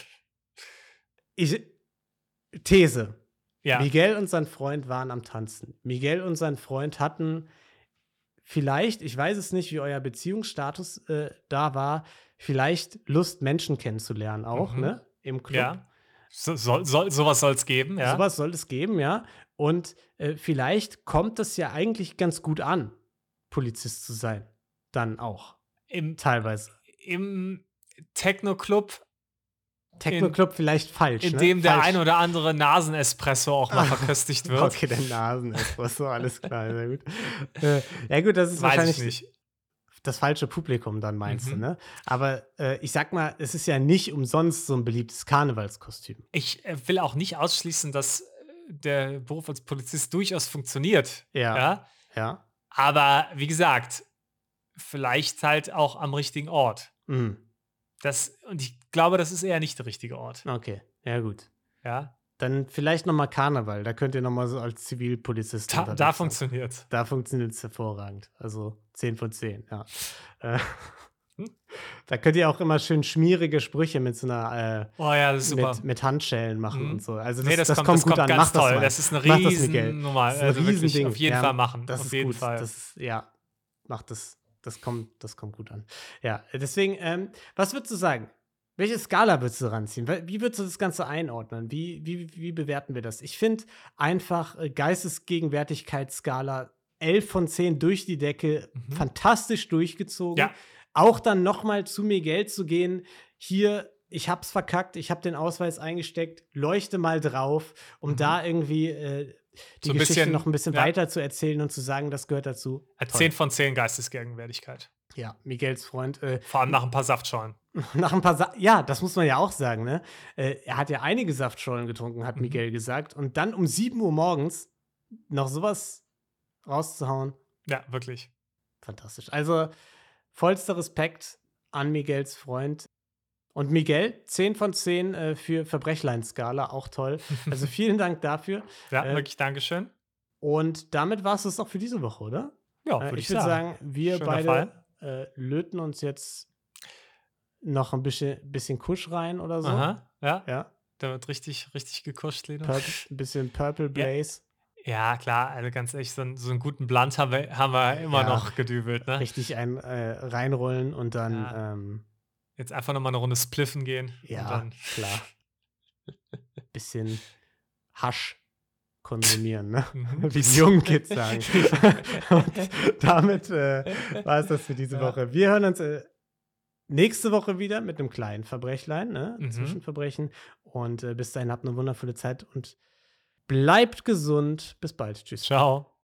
These. Ja. Miguel und sein Freund waren am Tanzen. Miguel und sein Freund hatten vielleicht, ich weiß es nicht, wie euer Beziehungsstatus da war, vielleicht Lust, Menschen kennenzulernen auch, Mhm. ne? Im Club. Ja. Sowas soll es geben, ja. Sowas soll es geben, ja. Und vielleicht kommt es ja eigentlich ganz gut an, Polizist zu sein. Dann auch. Im, Teilweise. im Techno-Club, Techno-Club vielleicht falsch. in ne? dem der Falsch. ein oder andere Nasenespresso auch mal verköstigt wird. Okay, der Nasenespresso, alles klar, sehr gut. Ja gut, das ist Weiß ich wahrscheinlich nicht. das falsche Publikum dann, meinst du, Mhm. ne? Aber ich sag mal, es ist ja nicht umsonst so ein beliebtes Karnevalskostüm. Ich will auch nicht ausschließen, dass der Beruf als Polizist durchaus funktioniert. Ja. Ja. Aber wie gesagt, vielleicht halt auch am richtigen Ort. Mhm. Und ich glaube, das ist eher nicht der richtige Ort. Okay, ja gut. Ja? Dann vielleicht noch mal Karneval. Da könnt ihr noch mal so als Zivilpolizist Da unterwegs sein. funktioniert. Da funktioniert es hervorragend. Also 10 von 10, ja. Äh, Da könnt ihr auch immer schön schmierige Sprüche mit so einer Oh ja, das ist super. mit Handschellen machen Mhm. und so. Also Nee, das kommt kommt gut an. ganz Mach das toll. mal. Das ist eine Mach das, Miguel. Riesennummer. Das ist ein Also wirklich Riesending. auf jeden Ja, Fall machen. Das Auf ist jeden gut. Fall. Ja, mach das. Das kommt gut an. Ja, deswegen, was würdest du sagen? Welche Skala würdest du ranziehen? Wie würdest du das Ganze einordnen? Wie bewerten wir das? Ich finde einfach Geistesgegenwärtigkeitsskala 11 von 10 durch die Decke, fantastisch durchgezogen. Ja. Auch dann noch mal zu Miguel zu gehen, hier, ich hab's verkackt, ich hab den Ausweis eingesteckt, leuchte mal drauf, um da irgendwie die So ein Geschichte bisschen, noch ein bisschen ja. weiter zu erzählen und zu sagen, das gehört dazu. Toll. 10 von 10 Geistesgegenwärtigkeit. Ja, Miguels Freund. Vor allem nach ein paar Saftschollen. Nach ein paar ja, das muss man ja auch sagen, ne? Er hat ja einige Saftschollen getrunken, hat Miguel gesagt. Und dann um 7 Uhr morgens noch sowas rauszuhauen. Ja, wirklich. Fantastisch. Also vollster Respekt an Miguels Freund. Und Miguel, 10 von 10 für Verbrechlein-Skala, auch toll. Also vielen Dank dafür. Ja, wirklich Dankeschön. Und damit war es das auch für diese Woche, oder? Ja, würde Ich würde sagen, wir Schöner beide löten uns jetzt noch ein bisschen Kusch rein oder so. Aha, ja. Ja, Da wird richtig gekuscht, Lino. ein bisschen Purple Blaze. Ja, klar, also ganz ehrlich, so einen guten Blunt haben wir immer Ja. noch gedübelt, ne? Richtig reinrollen und dann, Ja. Jetzt einfach noch mal eine Runde spliffen gehen. Und ja, dann, klar. Bisschen Hasch konsumieren, ne? Wie die jungen Kids sagen. Und damit war es das für diese Ja. Woche. Wir hören uns nächste Woche wieder mit einem kleinen Verbrechlein, ne? Zwischenverbrechen. Und bis dahin habt eine wundervolle Zeit und bleibt gesund. Bis bald. Tschüss. ciao.